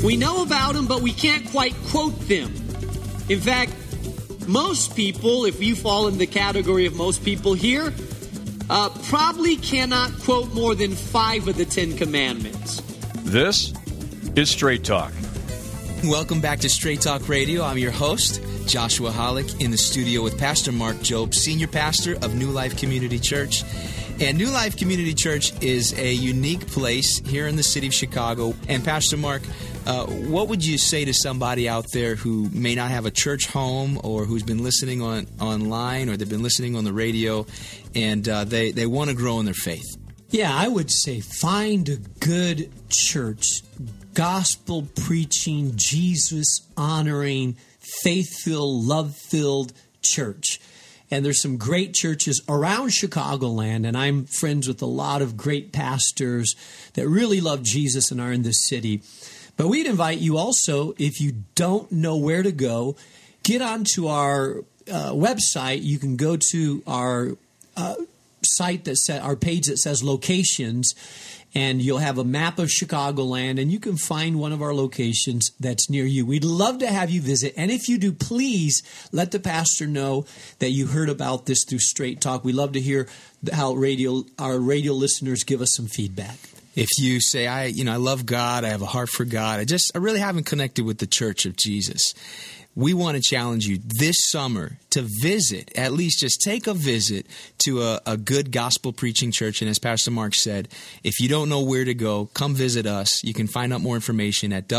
We know about them, but we can't quite quote them. In fact, most people, if you fall in the category of most people here, probably cannot quote more than 5 of the 10 Commandments. This is Straight Talk. Welcome back to Straight Talk Radio. I'm your host, Joshua Hollick, in the studio with Pastor Mark Jobe, Senior Pastor of New Life Community Church. And New Life Community Church is a unique place here in the city of Chicago. And Pastor Mark, what would you say to somebody out there who may not have a church home or who's been listening online or they've been listening on the radio and they want to grow in their faith? Yeah, I would say find a good church, gospel-preaching, Jesus-honoring, faith-filled, love-filled church. And there's some great churches around Chicagoland, and I'm friends with a lot of great pastors that really love Jesus and are in this city. But we'd invite you also, if you don't know where to go, get onto our website. You can go to our site our page that says locations, and you'll have a map of Chicagoland, and you can find one of our locations that's near you. We'd love to have you visit, and if you do, please let the pastor know that you heard about this through Straight Talk. We love to hear how our radio listeners give us some feedback. If you say, I love God, I have a heart for God, I really haven't connected with the Church of Jesus, we want to challenge you this summer to visit, at least just take a visit to a good gospel preaching church. And as Pastor Mark said, if you don't know where to go, come visit us. You can find out more information at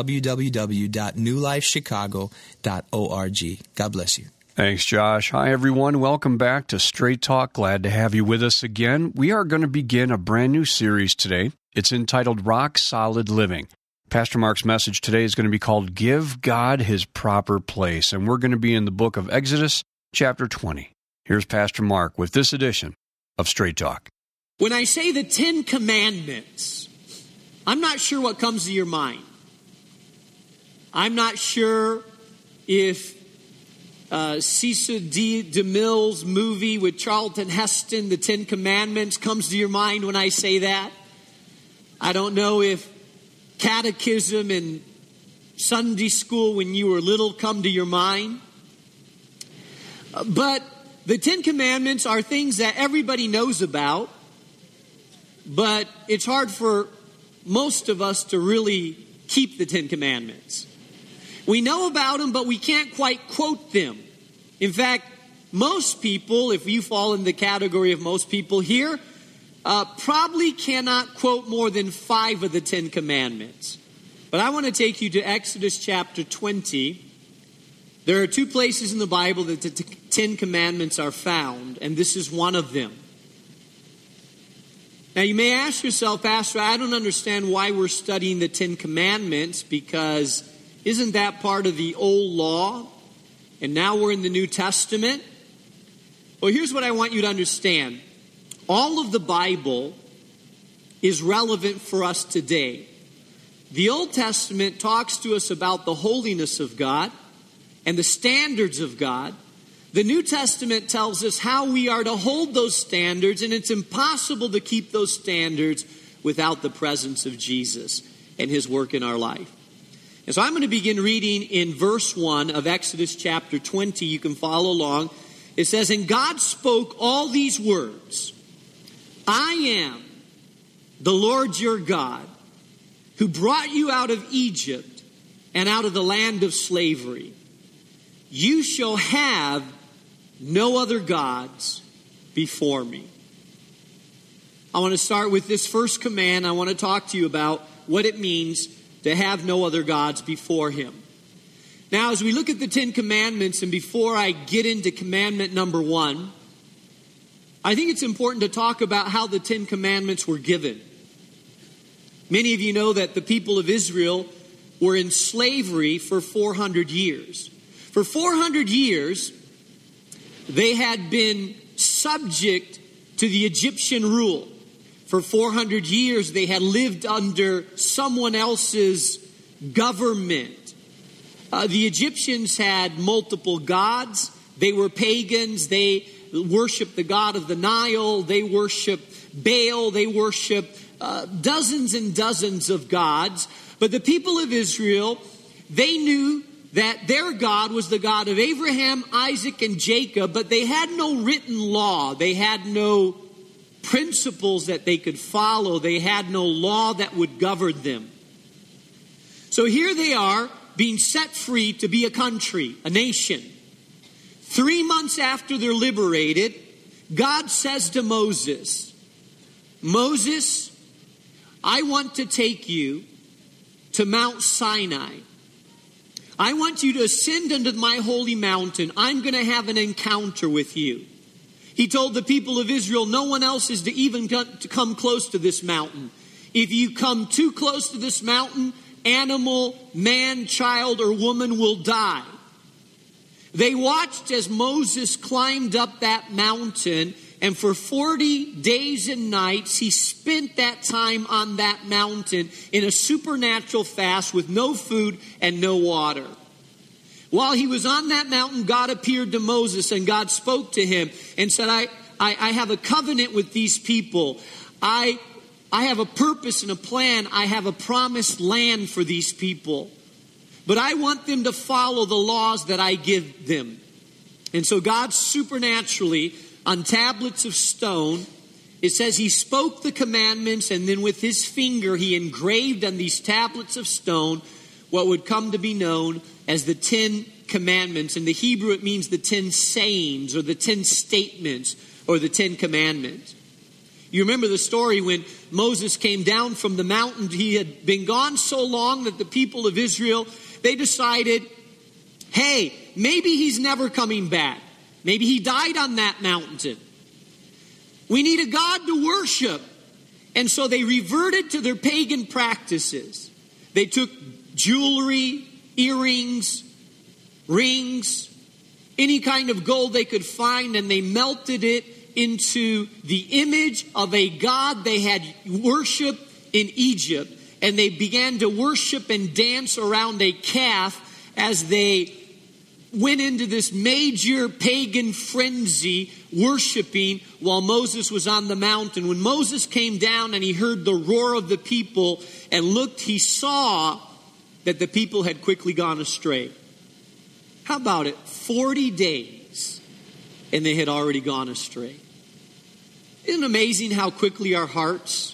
www.newlifechicago.org. God bless you. Thanks, Josh. Hi, everyone. Welcome back to Straight Talk. Glad to have you with us again. We are going to begin a brand new series today. It's entitled Rock Solid Living. Pastor Mark's message today is going to be called Give God His Proper Place, and we're going to be in the book of Exodus, chapter 20. Here's Pastor Mark with this edition of Straight Talk. When I say the 10 Commandments, I'm not sure what comes to your mind. I'm not sure if Cecil D. DeMille's movie with Charlton Heston, The 10 Commandments, comes to your mind when I say that. I don't know if catechism and Sunday school when you were little come to your mind. But the 10 Commandments are things that everybody knows about, but it's hard for most of us to really keep the 10 Commandments. We know about them, but we can't quite quote them. In fact, most people, if you fall in the category of most people here, probably cannot quote more than 5 of the 10 Commandments. But I want to take you to Exodus chapter 20. There are 2 places in the Bible that the 10 Commandments are found, and this is one of them. Now you may ask yourself, Pastor, I don't understand why we're studying the 10 Commandments, because isn't that part of the old law? And now we're in the New Testament. Well, here's what I want you to understand. All of the Bible is relevant for us today. The Old Testament talks to us about the holiness of God and the standards of God. The New Testament tells us how we are to hold those standards, and it's impossible to keep those standards without the presence of Jesus and His work in our life. And so I'm going to begin reading in verse 1 of Exodus chapter 20. You can follow along. It says, "And God spoke all these words, I am the Lord your God, who brought you out of Egypt and out of the land of slavery. You shall have no other gods before me." I want to start with this first command. I want to talk to you about what it means to have no other gods before Him. Now, as we look at the 10 Commandments, and before I get into commandment number 1, I think it's important to talk about how the 10 Commandments were given. Many of you know that the people of Israel were in slavery for 400 years. For 400 years, they had been subject to the Egyptian rule. For 400 years, they had lived under someone else's government. The Egyptians had multiple gods. They were pagans. They worshiped the god of the Nile. They worshiped Baal. They worshiped dozens and dozens of gods. But the people of Israel, they knew that their God was the God of Abraham, Isaac, and Jacob, but they had no written law. They had no principles that they could follow. They had no law that would govern them. So here they are, being set free to be a country, a nation. 3 months after they're liberated, God says to Moses, Moses, I want to take you to Mount Sinai. I want you to ascend unto my holy mountain. I'm going to have an encounter with you. He told the people of Israel, no one else is to even come close to this mountain. If you come too close to this mountain, animal, man, child, or woman will die. They watched as Moses climbed up that mountain, and for 40 days and nights, he spent that time on that mountain in a supernatural fast with no food and no water. While he was on that mountain, God appeared to Moses, and God spoke to him and said, I have a covenant with these people. I have a purpose and a plan. I have a promised land for these people. But I want them to follow the laws that I give them. And so God supernaturally, on tablets of stone, it says he spoke the commandments, and then with his finger he engraved on these tablets of stone what would come to be known as the 10 Commandments. In the Hebrew it means the 10 sayings, or the 10 statements, or the 10 Commandments. You remember the story when Moses came down from the mountain. He had been gone so long that the people of Israel, they decided, hey, maybe he's never coming back. Maybe he died on that mountain. We need a God to worship. And so they reverted to their pagan practices. They took jewelry, earrings, rings, any kind of gold they could find, and they melted it into the image of a god they had worshipped in Egypt. And they began to worship and dance around a calf as they went into this major pagan frenzy, worshiping while Moses was on the mountain. When Moses came down and he heard the roar of the people and looked, he saw that the people had quickly gone astray. How about it? 40 days and they had already gone astray. Isn't it amazing how quickly our hearts?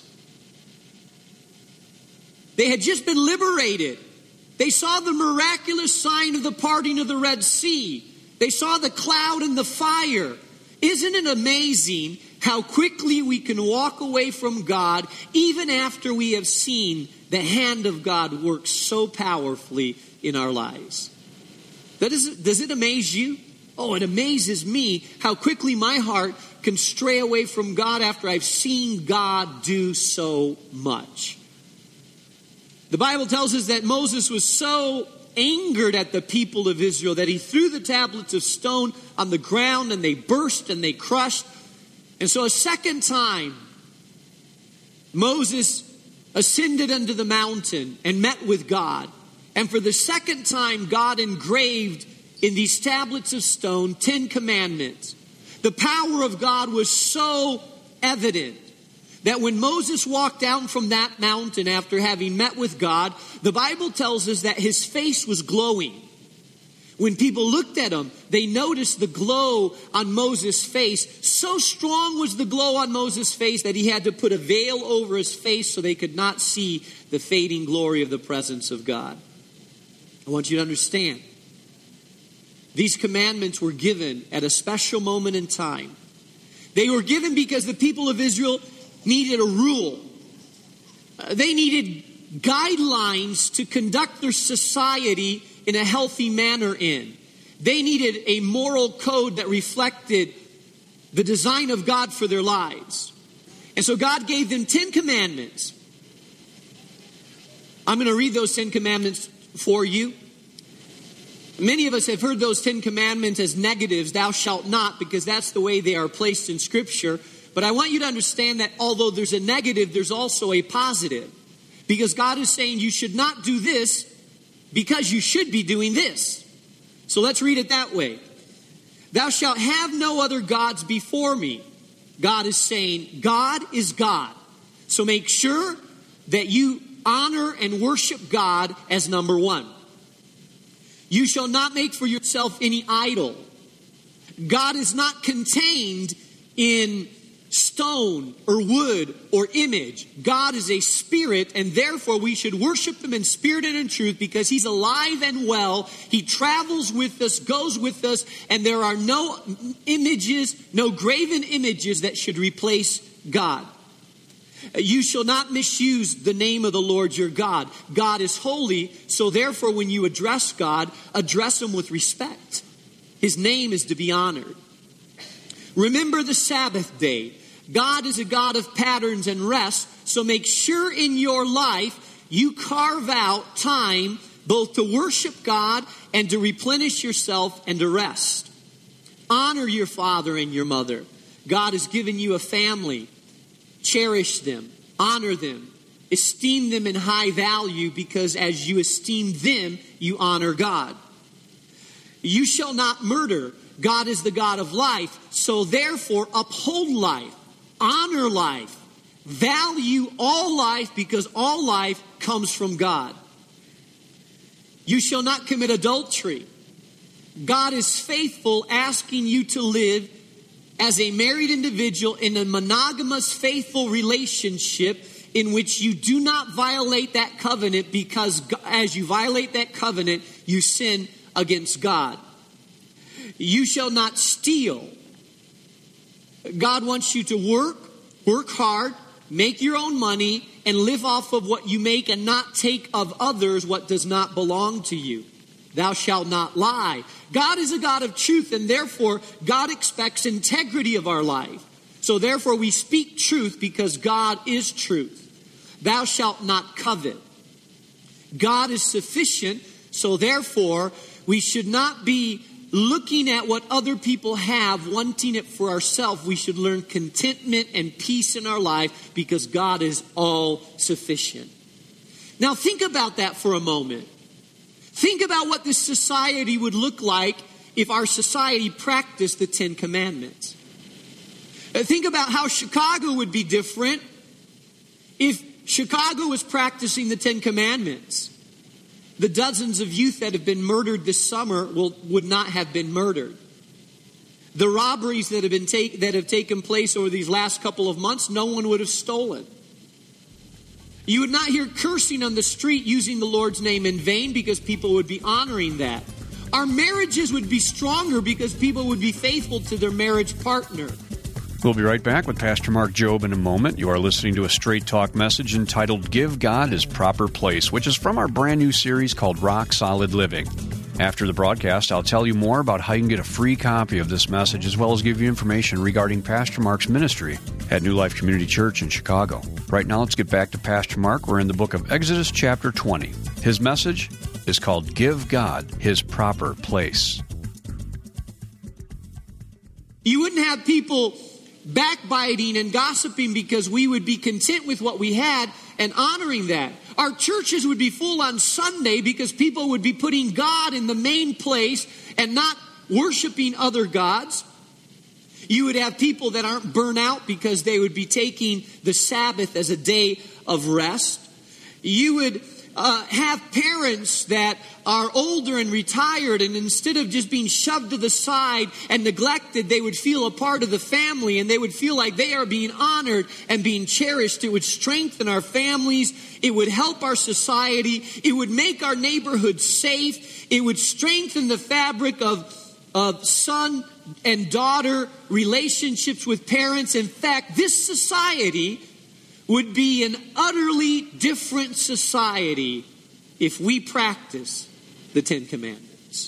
They had just been liberated. They saw the miraculous sign of the parting of the Red Sea. They saw the cloud and the fire. Isn't it amazing how quickly we can walk away from God even after we have seen the hand of God work so powerfully in our lives? Does it amaze you? Oh, it amazes me how quickly my heart can stray away from God after I've seen God do so much. The Bible tells us that Moses was so angered at the people of Israel that he threw the tablets of stone on the ground, and they burst and they crushed. And so a second time, Moses ascended unto the mountain and met with God. And for the second time, God engraved in these tablets of stone 10 commandments. The power of God was so evident that when Moses walked down from that mountain after having met with God, the Bible tells us that his face was glowing. When people looked at him, they noticed the glow on Moses' face. So strong was the glow on Moses' face that he had to put a veil over his face so they could not see the fading glory of the presence of God. I want you to understand, these commandments were given at a special moment in time. They were given because the people of Israel needed a rule. They needed guidelines to conduct their society in a healthy manner in. They needed a moral code that reflected the design of God for their lives. And so God gave them 10 commandments. I'm going to read those 10 commandments for you. Many of us have heard those 10 commandments as negatives, thou shalt not, because that's the way they are placed in Scripture. But I want you to understand that although there's a negative, there's also a positive. Because God is saying you should not do this because you should be doing this. So let's read it that way. Thou shalt have no other gods before me. God is saying, God is God. So make sure that you honor and worship God as number one. You shall not make for yourself any idol. God is not contained in stone or wood or image. God is a spirit, and therefore we should worship him in spirit and in truth because he's alive and well. He travels with us, goes with us, and there are no images, no graven images that should replace God. You shall not misuse the name of the Lord your God. God is holy, so therefore when you address God, address him with respect. His name is to be honored. Remember the Sabbath day. God is a God of patterns and rest, so make sure in your life you carve out time both to worship God and to replenish yourself and to rest. Honor your father and your mother. God has given you a family. Cherish them, honor them, esteem them in high value, because as you esteem them, you honor God. You shall not murder. God is the God of life, so therefore uphold life, honor life, value all life, because all life comes from God. You shall not commit adultery. God is faithful, asking you to live as a married individual in a monogamous, faithful relationship in which you do not violate that covenant, because as you violate that covenant, you sin against God. You shall not steal. God wants you to work hard, make your own money, and live off of what you make and not take of others what does not belong to you. Thou shalt not lie. God is a God of truth, and therefore God expects integrity of our life. So therefore we speak truth because God is truth. Thou shalt not covet. God is sufficient, so therefore we should not be looking at what other people have, wanting it for ourselves. We should learn contentment and peace in our life because God is all sufficient. Now think about that for a moment. Think about what this society would look like if our society practiced the Ten Commandments. Think about how Chicago would be different if Chicago was practicing the Ten Commandments. The dozens of youth that have been murdered this summer would not have been murdered. The robberies that have taken place over these last couple of months, no one would have stolen. You would not hear cursing on the street using the Lord's name in vain because people would be honoring that. Our marriages would be stronger because people would be faithful to their marriage partner. We'll be right back with Pastor Mark Jobe in a moment. You are listening to a Straight Talk message entitled Give God His Proper Place, which is from our brand new series called Rock Solid Living. After the broadcast, I'll tell you more about how you can get a free copy of this message, as well as give you information regarding Pastor Mark's ministry at New Life Community Church in Chicago. Right now, let's get back to Pastor Mark. We're in the book of Exodus chapter 20. His message is called Give God His Proper Place. You wouldn't have people backbiting and gossiping because we would be content with what we had and honoring that. Our churches would be full on Sunday because people would be putting God in the main place and not worshiping other gods. You would have people that aren't burnt out because they would be taking the Sabbath as a day of rest. You would have parents that are older and retired, and instead of just being shoved to the side and neglected, they would feel a part of the family and they would feel like they are being honored and being cherished. It would strengthen our families. It would help our society. It would make our neighborhoods safe. It would strengthen the fabric of son and daughter relationships with parents. In fact, this society would be an utterly different society if we practice the Ten Commandments.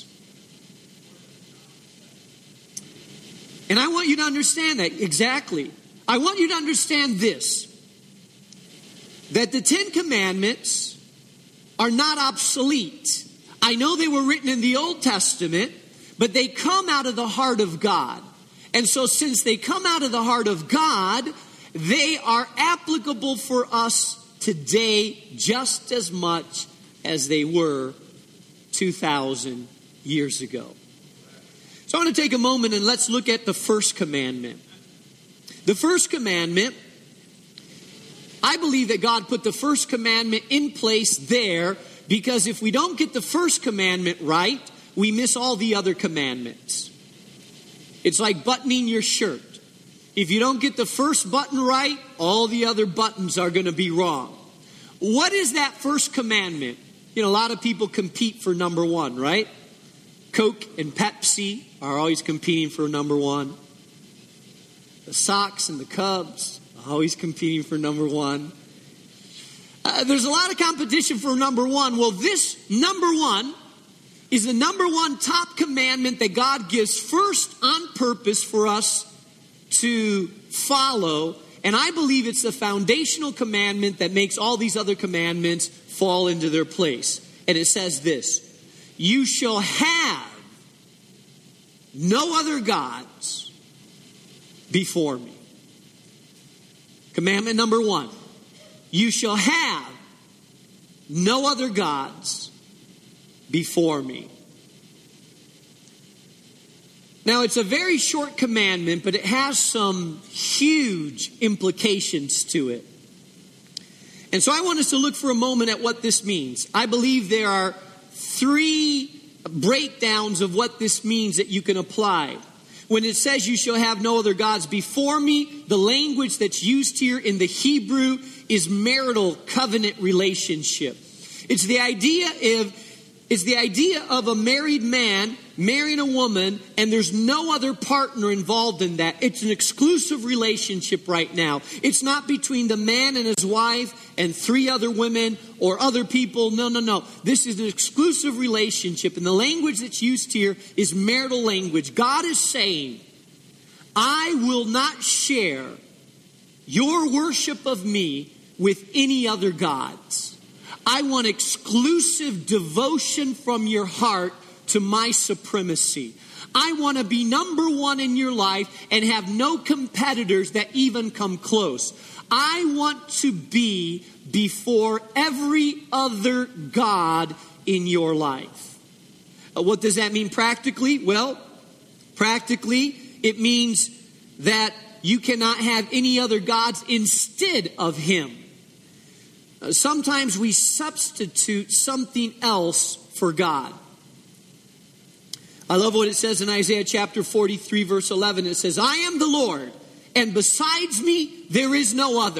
And I want you to understand that exactly. I want you to understand this, that the Ten Commandments are not obsolete. I know they were written in the Old Testament, but they come out of the heart of God. And so since they come out of the heart of God, they are applicable for us today just as much as they were 2,000 years ago. So I want to take a moment and let's look at the first commandment. The first commandment I believe that God put the first commandment in place there because if we don't get the first commandment right, we miss all the other commandments. It's like buttoning your shirt. If you don't get the first button right, all the other buttons are going to be wrong. What is that first commandment? You know, a lot of people compete for number one, right? Coke and Pepsi are always competing for number one. The Sox and the Cubs are always competing for number one. There's a lot of competition for number one. Well, this number one is the number one top commandment that God gives first on purpose for us to follow. And I believe it's the foundational commandment that makes all these other commandments fall into their place. And it says this: you shall have no other gods before me. Commandment number one: you shall have no other gods before me. Now, it's a very short commandment, but it has some huge implications to it. And so I want us to look for a moment at what this means. I believe there are 3 breakdowns of what this means that you can apply. When it says you shall have no other gods before me, the language that's used here in the Hebrew is marital covenant relationship. It's the idea of a married man marrying a woman, and there's no other partner involved in that. It's an exclusive relationship right now. It's not between the man and his wife and 3 other women or other people. No. This is an exclusive relationship, and the language that's used here is marital language. God is saying, I will not share your worship of me with any other gods. I want exclusive devotion from your heart to my supremacy. I want to be number one in your life and have no competitors that even come close. I want to be before every other god in your life. What does that mean practically? Well, practically, it means that you cannot have any other gods instead of him. Sometimes we substitute something else for God. I love what it says in Isaiah chapter 43, verse 11. It says, I am the Lord, and besides me there is no other.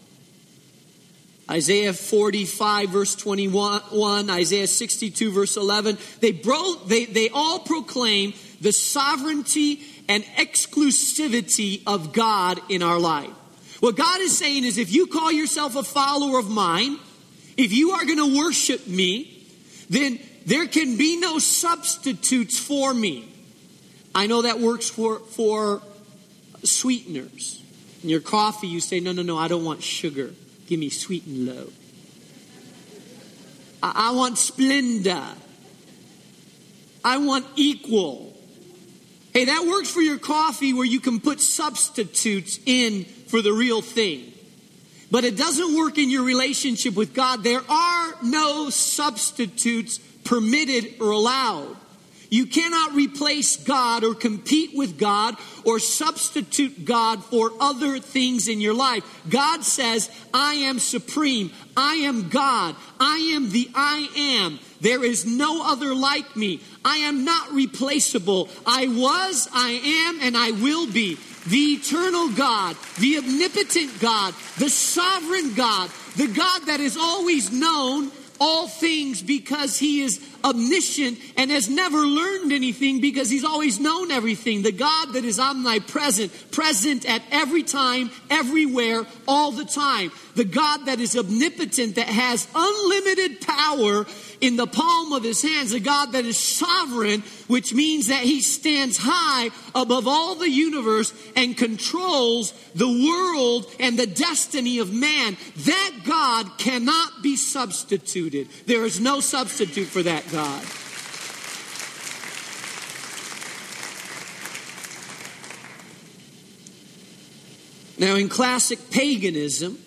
Isaiah 45, verse 21, Isaiah 62, verse 11. They all proclaim the sovereignty and exclusivity of God in our life. What God is saying is, if you call yourself a follower of mine, if you are going to worship me, then there can be no substitutes for me. I know that works for sweeteners. In your coffee, you say, no, I don't want sugar. Give me sweet and low. I want Splenda. I want Equal. Hey, that works for your coffee where you can put substitutes in for the real thing. But it doesn't work in your relationship with God. There are no substitutes permitted or allowed. You cannot replace God or compete with God or substitute God for other things in your life. God says, I am supreme. I am God. I am the I am. There is no other like me. I am not replaceable. I was, I am, and I will be. The eternal God, the omnipotent God, the sovereign God, the God that has always known all things because he is omniscient and has never learned anything because he's always known everything. The God that is omnipresent, present at every time, everywhere, all the time. The God that is omnipotent, that has unlimited power in the palm of his hands. The God that is sovereign, which means that he stands high above all the universe and controls the world and the destiny of man. That God cannot be substituted. There is no substitute for that God. Now, in classic paganism,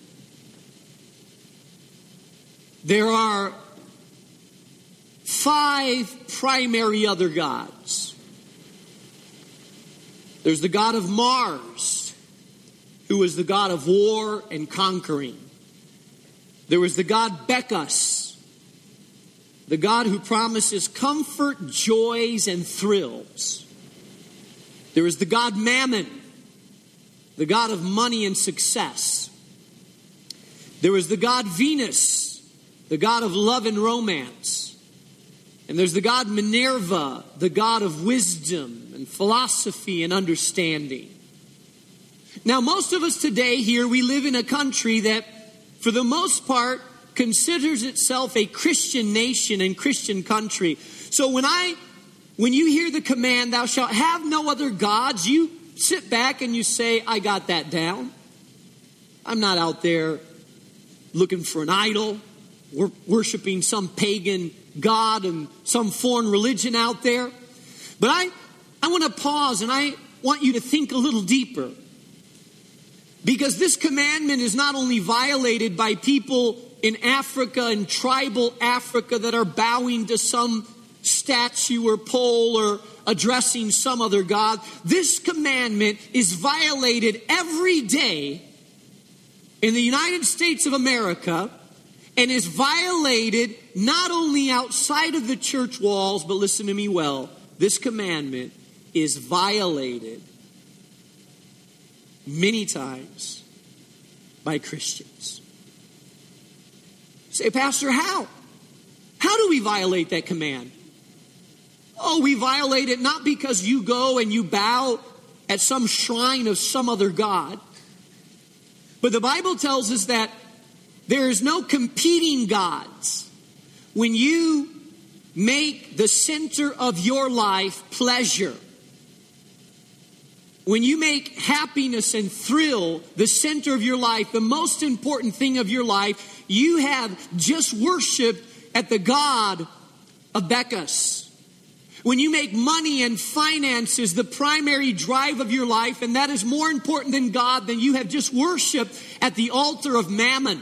there are 5 primary other gods. There's the god of Mars, who is the god of war and conquering. There was the god Bacchus, the god who promises comfort, joys, and thrills. There was the god Mammon, the god of money and success. There was the god Venus, the god of love and romance. And there's the god Minerva, the god of wisdom and philosophy and understanding. Now, most of us today here, we live in a country that, for the most part, considers itself a Christian nation and Christian country. So when you hear the command, thou shalt have no other gods, you sit back and you say, I got that down. I'm not out there looking for an idol. We're worshiping some pagan god and some foreign religion out there. But I want to pause and I want you to think a little deeper. Because this commandment is not only violated by people in Africa and tribal Africa that are bowing to some statue or pole or addressing some other god. This commandment is violated every day in the United States of America and is violated not only outside of the church walls, but listen to me well, this commandment is violated many times by Christians. Say, Pastor, how? How do we violate that command? Oh, we violate it not because you go and you bow at some shrine of some other god. But the Bible tells us that there is no competing gods. When you make the center of your life pleasure, when you make happiness and thrill the center of your life, the most important thing of your life, you have just worshiped at the god of Bacchus. When you make money and finances the primary drive of your life, and that is more important than God, then you have just worshiped at the altar of Mammon.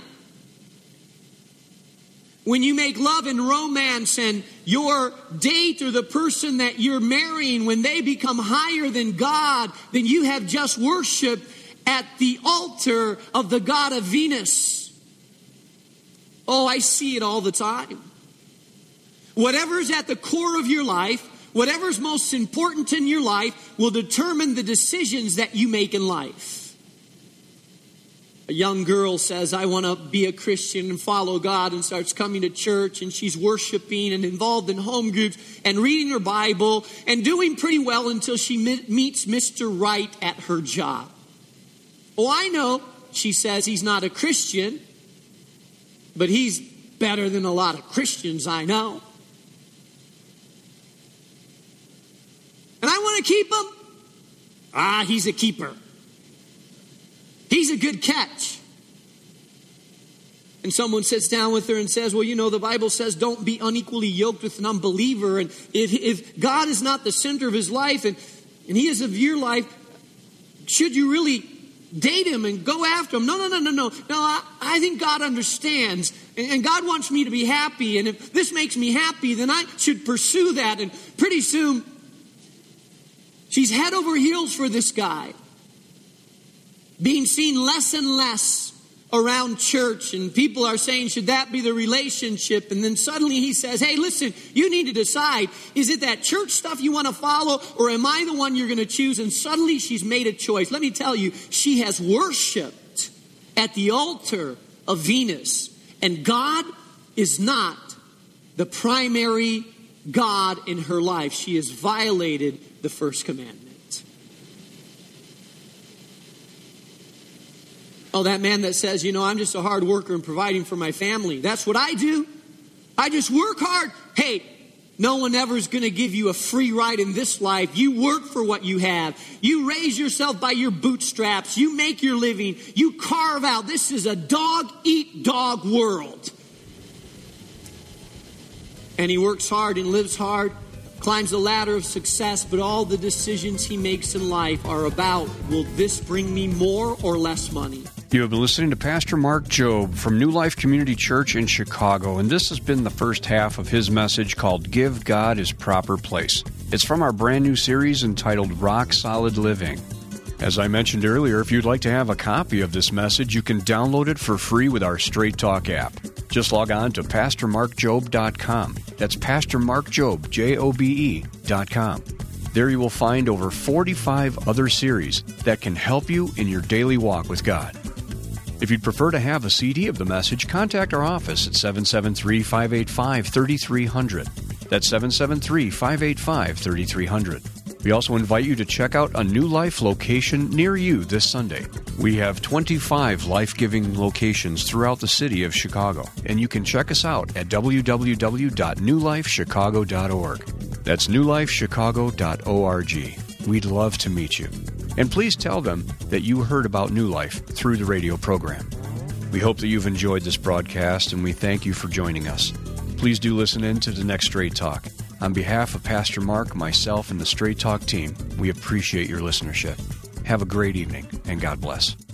When you make love and romance and your date or the person that you're marrying, when they become higher than God, then you have just worshiped at the altar of the god of Venus. Oh, I see it all the time. Whatever's at the core of your life, whatever's most important in your life will determine the decisions that you make in life. A young girl says, I want to be a Christian and follow God, and starts coming to church, and she's worshiping and involved in home groups and reading her Bible and doing pretty well until she meets Mr. Right at her job. Oh, I know, she says, he's not a Christian, but he's better than a lot of Christians I know. And I want to keep him. He's a keeper. He's a good catch. And someone sits down with her and says, well, you know, the Bible says don't be unequally yoked with an unbeliever. And if God is not the center of his life and he is of your life, should you really date him and go after him? No. I think God understands. And God wants me to be happy. And if this makes me happy, then I should pursue that. And pretty soon, she's head over heels for this guy, being seen less and less around church. And people are saying, should that be the relationship? And then suddenly he says, hey, listen, you need to decide, is it that church stuff you want to follow, or am I the one you're going to choose? And suddenly she's made a choice. Let me tell you, she has worshiped at the altar of Venus. And God is not the primary God in her life. She has violated the first commandment. Oh, that man that says, you know, I'm just a hard worker and providing for my family. That's what I do. I just work hard. Hey, no one ever is going to give you a free ride in this life. You work for what you have. You raise yourself by your bootstraps. You make your living. You carve out. This is a dog-eat-dog world. And he works hard and lives hard, climbs the ladder of success, but all the decisions he makes in life are about, will this bring me more or less money? You have been listening to Pastor Mark Jobe from New Life Community Church in Chicago, and this has been the first half of his message called Give God His Proper Place. It's from our brand new series entitled Rock Solid Living. As I mentioned earlier, if you'd like to have a copy of this message, you can download it for free with our Straight Talk app. Just log on to PastorMarkJob.com. That's PastorMarkJob, Jobe.com. There you will find over 45 other series that can help you in your daily walk with God. If you'd prefer to have a CD of the message, contact our office at 773-585-3300. That's 773-585-3300. We also invite you to check out a New Life location near you this Sunday. We have 25 life-giving locations throughout the city of Chicago, and you can check us out at www.newlifechicago.org. That's newlifechicago.org. We'd love to meet you. And please tell them that you heard about New Life through the radio program. We hope that you've enjoyed this broadcast, and we thank you for joining us. Please do listen in to the next Straight Talk. On behalf of Pastor Mark, myself, and the Straight Talk team, we appreciate your listenership. Have a great evening, and God bless.